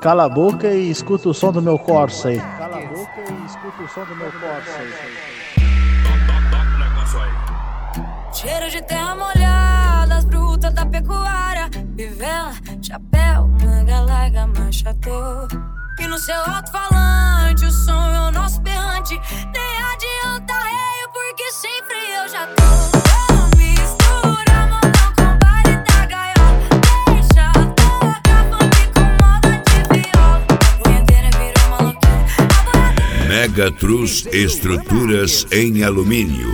Cala a boca e escuta o som do meu Corsa aí. Cala a boca e escuta o som do meu Corsa aí. Cheiro de terra molhada, as brutas da pecuária, vivela, chapéu, manga larga, manchador. E no seu alto-falante o som é o nosso berrante. Nem adianta reio, porque sempre eu já tô. Mistura modão com baile da gaiola. Deixa tocar funk com moda de viola. Boiadeira virou maloqueira. Megatrus Estruturas em Alumínio.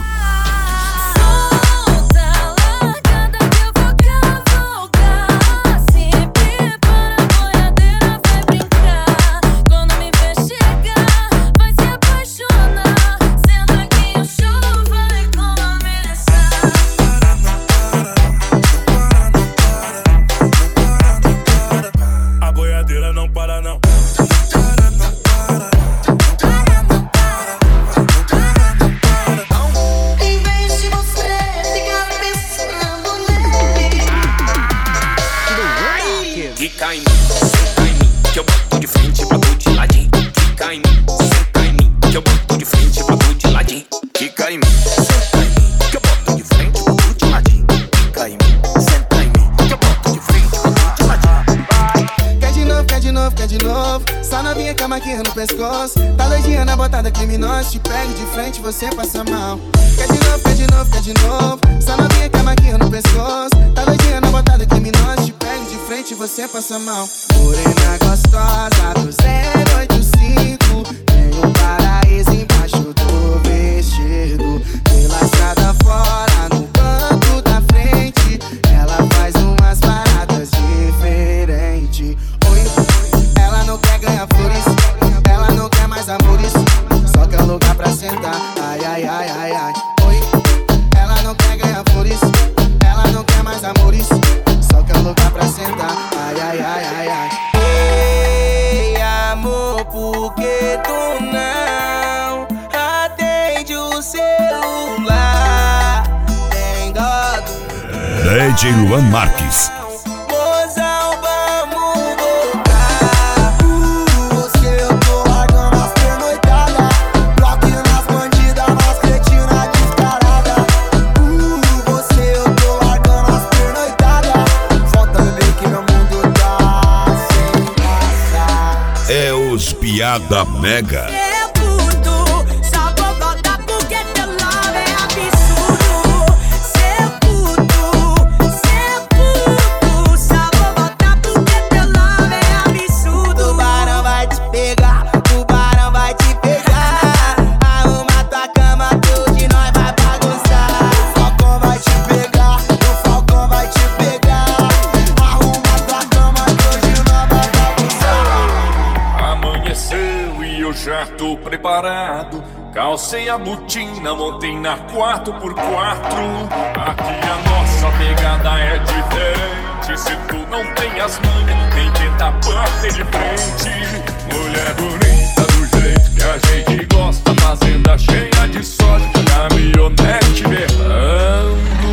Quica em mim, senta em mim, que eu boto de frente pra tu de ladinho. Quica em mim, senta em mim, que eu boto de frente pra tu de ladinho. Quica em mim, senta em mim, que eu boto de frente pra tu de ladinho. Quica em mim, senta em mim, que eu boto de frente pra tu de ladinho. Quer de novo, quer de novo, quer de novo. Só novinha com a maquinha no pescoço. Tá doidinha na botada criminosa. Te pego de frente, você passa mal. Quer de novo, quer de novo, quer de novo. Só novinha com a maquinha no pescoço. Tá doidinha na botada criminosa. Te pego de frente, você passa mal. Morena gostosa do 085. Tem um paraíso embaixo do vestido. Pela estrada fora, no banco da frente. Ela faz umas paradas diferentes. Oi, ela não quer ganhar flores. Ela não quer mais amores. Só quer um lugar pra sentar. Ai, ai, ai, ai, ai. Oi, ela não quer ganhar flores. Ela não quer mais amores. Só quer um lugar pra sentar. Ai, ai, ai, ai, ai. Ei, amor, por que tu não atende o celular? Tem dó do DJ Luan Marques. mozão, vamos voltar. Você eu tô largando as pernoitadas. Bloque nas bandidas, nas cretinas descarada. Você eu tô largando as pernoitadas. Volta, bebê, que meu mundo tá sem graça. É os Piada Mega. É puto, só vou voltar porque teu love é absurdo. Cê puto, só vou voltar porque teu love é absurdo. Tubarão vai te pegar, tubarão vai te pegar. Arruma tua cama, tudo de nós vai bagunçar. O falcão vai te pegar, o falcão vai te pegar. Arruma tua cama, tudo de nós vai bagunçar. Amanheceu e eu já tô preparado. Calcei a botina, montei na 4x4. Aqui a nossa pegada é diferente. Se tu não tem as manhas, nem tenta bater de frente. Mulher bonita do jeito que a gente gosta, fazenda cheia de soja, caminhonete berrando.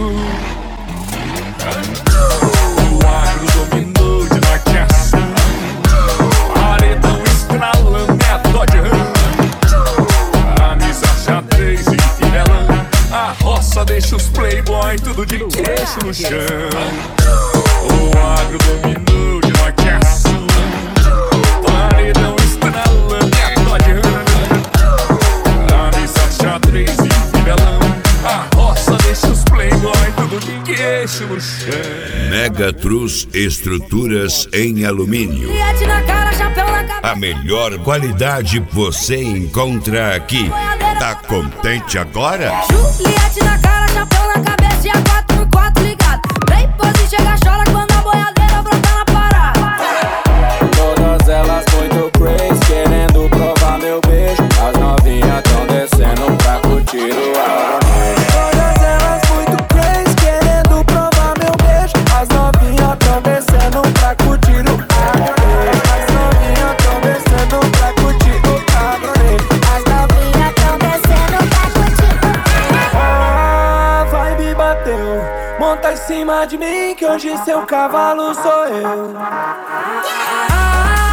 O agro dominou de marcação, paredão estralando, é a Dodge Ram. Camisa xadrez e fivelão, a roça deixa os playboy tudo de queixo no chão. O agro dominou de marcação, paredão estralando, é a Dodge Ram. Camisa xadrez e fivelão, a roça deixa os playboy tudo de queixo no chão. Megatrus Estruturas em Alumínio. Liete na cara, chapéu na cabeça. A melhor qualidade você encontra aqui. Tá contente agora? Juliette na cara, chapéu na cabeça e a 4x4 ligado. Vem, pose, chega, chora quando a boiadeira brota na parada. Todas elas muito crazy, querendo provar meu beijo. As novinhas tão descendo pra curtir o aronejo. Todas elas muito crazy, querendo provar meu beijo. As novinhas tão descendo pra curtir o aronejo. As novinhas tão descendo pra curtir o aronejo. As novinhas tão descendo pra curtir. A vibe bateu, monta em cima de mim que hoje seu cavalo sou eu.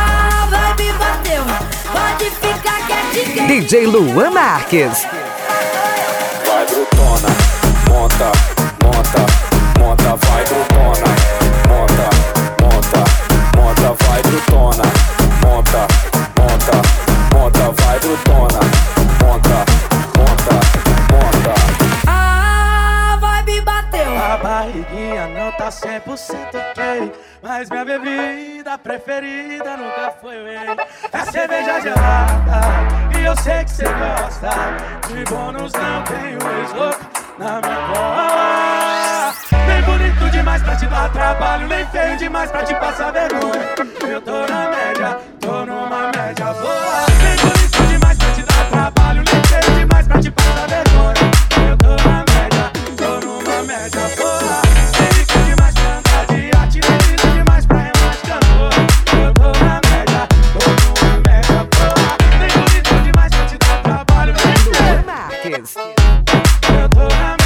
pode ficar quietinho. DJ Luan Marques. Vai brutona, monta, monta, monta, vai brutona, monta, monta, monta, vai brutona, monta, monta, monta, vai brutona, monta, monta, monta. A vibe bateu. A barriguinha não tá 100% ok, mas minha bebida preferida nunca foi whey. É cerveja gelada e eu sei que cê gosta. De bônus não tenho ex-louco na minha cola. Nem bonito demais pra te dar trabalho, nem feio demais pra te passar vergonha. Eu tô na média, tô numa média boa. Nem bonito demais pra te dar trabalho, nem feio demais pra te passar vergonha. Eu tô na média, tô numa média boa. Nem rico demais pra andar de arte, nem lindo demais pra remate cantor. Eu tô na média, tô numa média boa. Nem bonito demais pra te dar trabalho, nem feio. Marques. Eu tô na média.